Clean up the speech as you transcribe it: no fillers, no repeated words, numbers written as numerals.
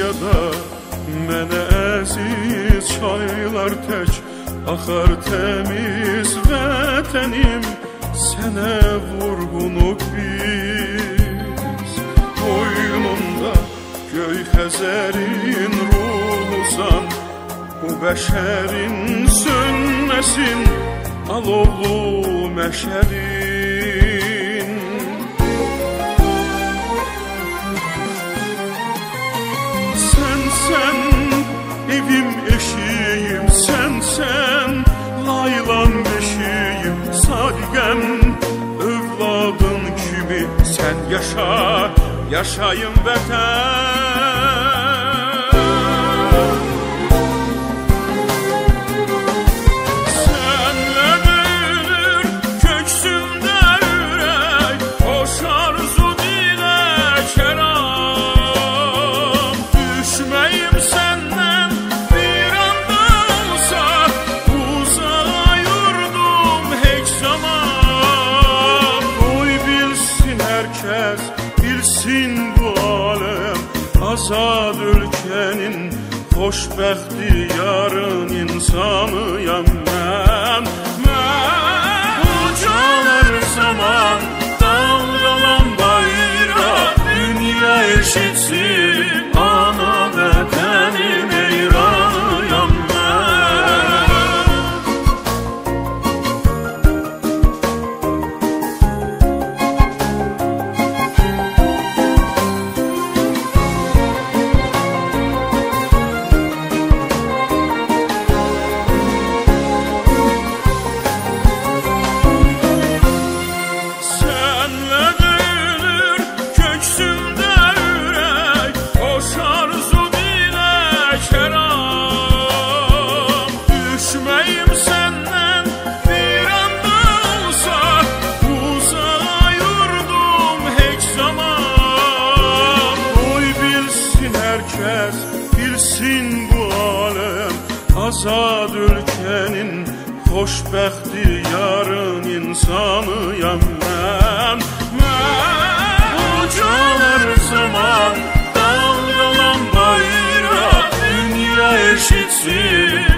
dünyada mənə əziz çaylar tək axar təmiz vətənim, sənə vurğunuq biz. Boynunda göy Xəzərin ruhusan, bu bəşərin sönməsin alovlu məşəlin. Sən evim eşiyim, sən laylan beşiyim, sadiqəm övladın kimi sən yaşa, yaşayım vətən. Sənlə döyülür köksümdə ürək, hoş arzu dilək kəram. Düşməyim səndən bir anda olsa, uzağa yurdum heç zaman. Qoy bilsin hər kəs, bilsin bu aləm, azad ölkənin xoşbəxti yarın insanıyam mən. Ucalar zaman dalgalan bayraq, dünya eşitsin ana vətənin eyranıyam mən. Bilsin bu aləm, azad ölkənin xoşbəxti yarın insanıyam mən. Ucalar zaman dalgalan bayraq, dünya eşitsin